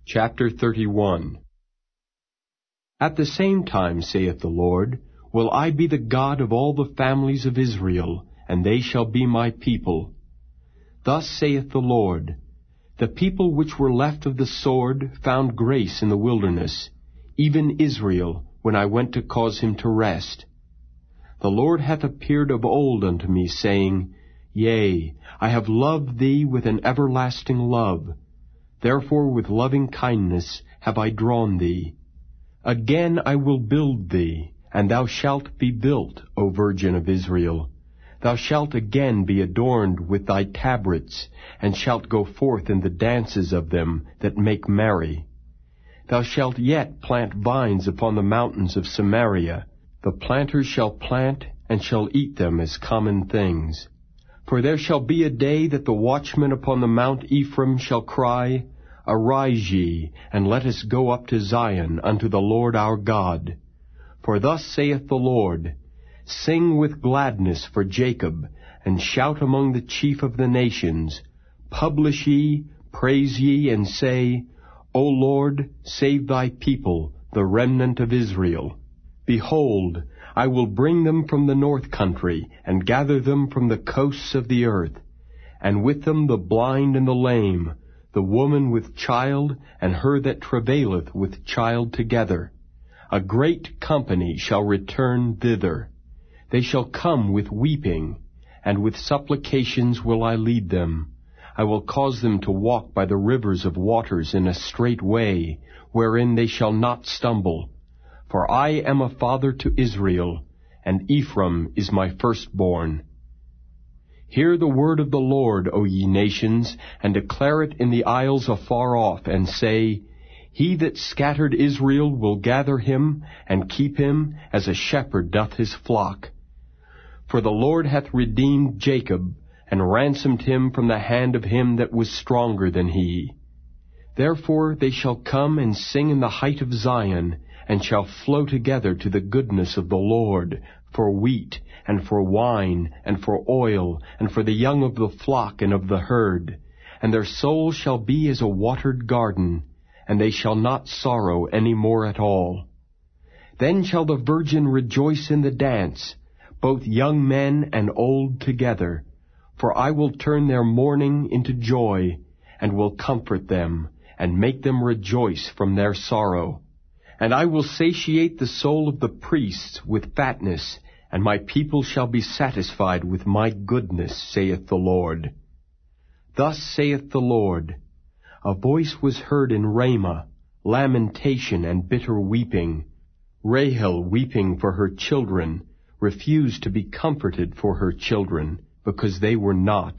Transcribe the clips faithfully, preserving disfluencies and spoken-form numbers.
Chapter thirty-one. At the same time, saith the Lord, will I be the God of all the families of Israel, and they shall be my people. Thus saith the Lord, the people which were left of the sword found grace in the wilderness, even Israel, when I went to cause him to rest. The Lord hath appeared of old unto me, saying, Yea, I have loved thee with an everlasting love. Therefore with loving kindness have I drawn thee. Again I will build thee, and thou shalt be built, O Virgin of Israel. Thou shalt again be adorned with thy tabrets, and shalt go forth in the dances of them that make merry. Thou shalt yet plant vines upon the mountains of Samaria. The planters shall plant, and shall eat them as common things. For there shall be a day that the watchmen upon the Mount Ephraim shall cry, Arise ye, and let us go up to Zion, unto the Lord our God. For thus saith the Lord, Sing with gladness for Jacob, and shout among the chief of the nations. Publish ye, praise ye, and say, O Lord, save thy people, the remnant of Israel. Behold, I will bring them from the north country, and gather them from the coasts of the earth, and with them the blind and the lame, the woman with child, and her that travaileth with child together. A great company shall return thither. They shall come with weeping, and with supplications will I lead them. I will cause them to walk by the rivers of waters in a straight way, wherein they shall not stumble. For I am a father to Israel, and Ephraim is my firstborn. Hear the word of the Lord, O ye nations, and declare it in the isles afar off, and say, He that scattered Israel will gather him, and keep him, as a shepherd doth his flock. For the Lord hath redeemed Jacob, and ransomed him from the hand of him that was stronger than he. Therefore they shall come and sing in the height of Zion, and shall flow together to the goodness of the Lord, for wheat, and for wine, and for oil, and for the young of the flock and of the herd. And their soul shall be as a watered garden, and they shall not sorrow any more at all. Then shall the virgin rejoice in the dance, both young men and old together. For I will turn their mourning into joy, and will comfort them, and make them rejoice from their sorrow. And I will satiate the soul of the priests with fatness, and my people shall be satisfied with my goodness, saith the Lord. Thus saith the Lord, A voice was heard in Ramah, lamentation and bitter weeping. Rahel weeping for her children, refused to be comforted for her children, because they were not.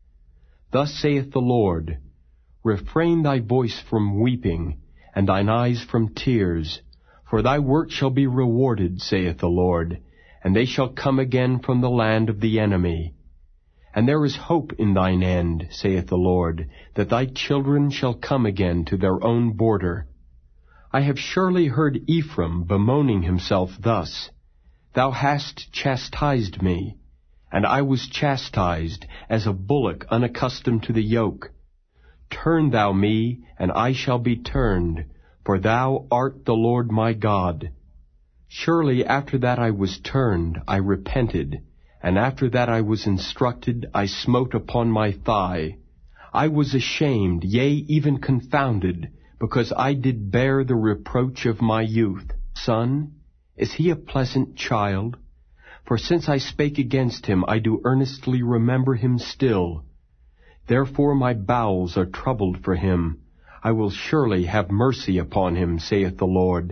Thus saith the Lord, Refrain thy voice from weeping, and thine eyes from tears, for thy work shall be rewarded, saith the Lord, and they shall come again from the land of the enemy. And there is hope in thine end, saith the Lord, that thy children shall come again to their own border. I have surely heard Ephraim bemoaning himself thus, Thou hast chastised me, and I was chastised as a bullock unaccustomed to the yoke. Turn thou me, and I shall be turned, for thou art the Lord my God. Surely after that I was turned, I repented, and after that I was instructed, I smote upon my thigh. I was ashamed, yea, even confounded, because I did bear the reproach of my youth. Son, is he a pleasant child? For since I spake against him, I do earnestly remember him still. Therefore my bowels are troubled for him. I will surely have mercy upon him, saith the Lord.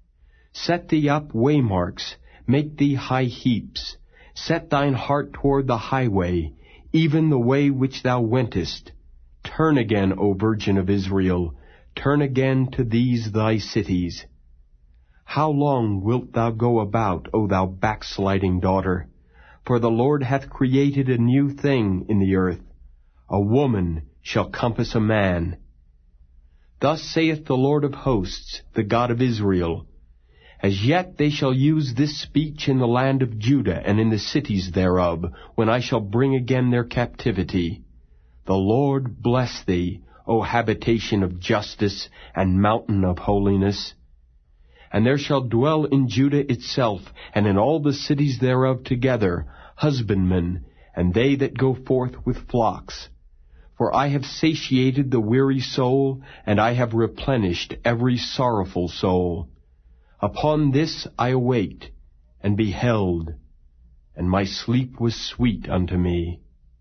Set thee up waymarks, make thee high heaps. Set thine heart toward the highway, even the way which thou wentest. Turn again, O Virgin of Israel, turn again to these thy cities. How long wilt thou go about, O thou backsliding daughter? For the Lord hath created a new thing in the earth. A woman shall compass a man. Thus saith the Lord of hosts, the God of Israel, As yet they shall use this speech in the land of Judah and in the cities thereof, when I shall bring again their captivity. The Lord bless thee, O habitation of justice and mountain of holiness. And there shall dwell in Judah itself, and in all the cities thereof together, husbandmen, and they that go forth with flocks. For I have satiated the weary soul, and I have replenished every sorrowful soul. Upon this I awaked, and beheld, and my sleep was sweet unto me.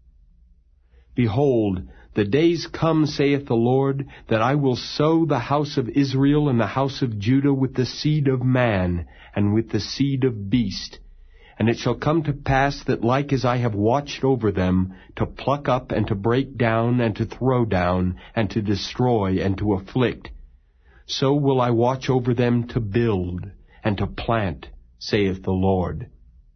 Behold, the days come, saith the Lord, that I will sow the house of Israel and the house of Judah with the seed of man, and with the seed of beast. And it shall come to pass that like as I have watched over them, to pluck up and to break down and to throw down, and to destroy and to afflict, so will I watch over them to build and to plant, saith the Lord.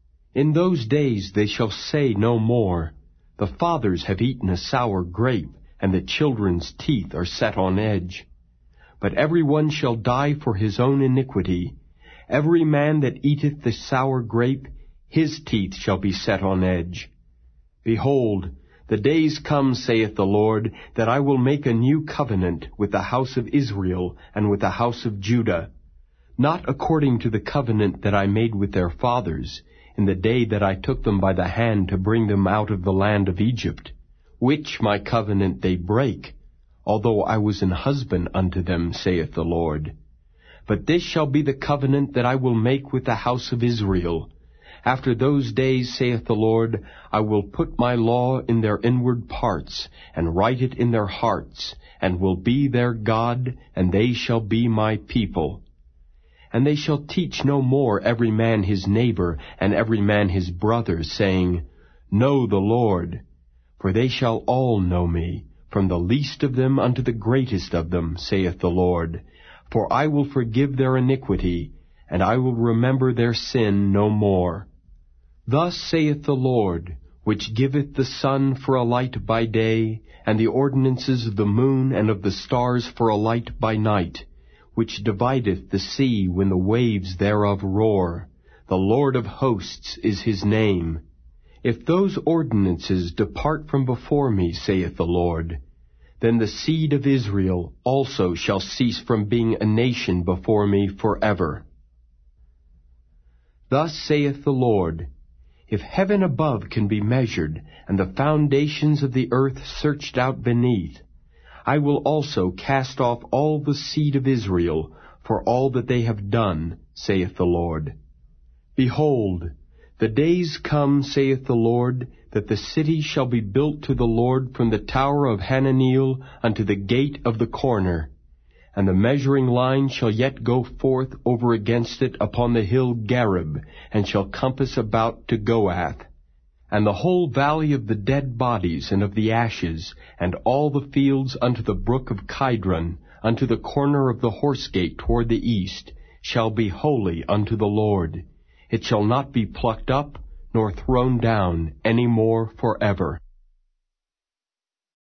In those days they shall say no more, The fathers have eaten a sour grape, and the children's teeth are set on edge. But every one shall die for his own iniquity. Every man that eateth the sour grape, his teeth shall be set on edge. Behold, the days come, saith the Lord, that I will make a new covenant with the house of Israel and with the house of Judah, not according to the covenant that I made with their fathers, in the day that I took them by the hand to bring them out of the land of Egypt, which my covenant they break, although I was an husband unto them, saith the Lord. But this shall be the covenant that I will make with the house of Israel. After those days, saith the Lord, I will put my law in their inward parts, and write it in their hearts, and will be their God, and they shall be my people. And they shall teach no more every man his neighbor, and every man his brother, saying, Know the Lord. For they shall all know me, from the least of them unto the greatest of them, saith the Lord. For I will forgive their iniquity, and I will remember their sin no more. Thus saith the Lord, which giveth the sun for a light by day, and the ordinances of the moon and of the stars for a light by night, which divideth the sea when the waves thereof roar. The Lord of hosts is his name. If those ordinances depart from before me, saith the Lord, then the seed of Israel also shall cease from being a nation before me forever. Thus saith the Lord, If heaven above can be measured, and the foundations of the earth searched out beneath, I will also cast off all the seed of Israel for all that they have done, saith the Lord. Behold, the days come, saith the Lord, that the city shall be built to the Lord from the tower of Hananeel unto the gate of the corner, and the measuring line shall yet go forth over against it upon the hill Gareb, and shall compass about to Goath. And the whole valley of the dead bodies and of the ashes, and all the fields unto the brook of Kidron, unto the corner of the horse gate toward the east, shall be holy unto the Lord. It shall not be plucked up, nor thrown down any more forever.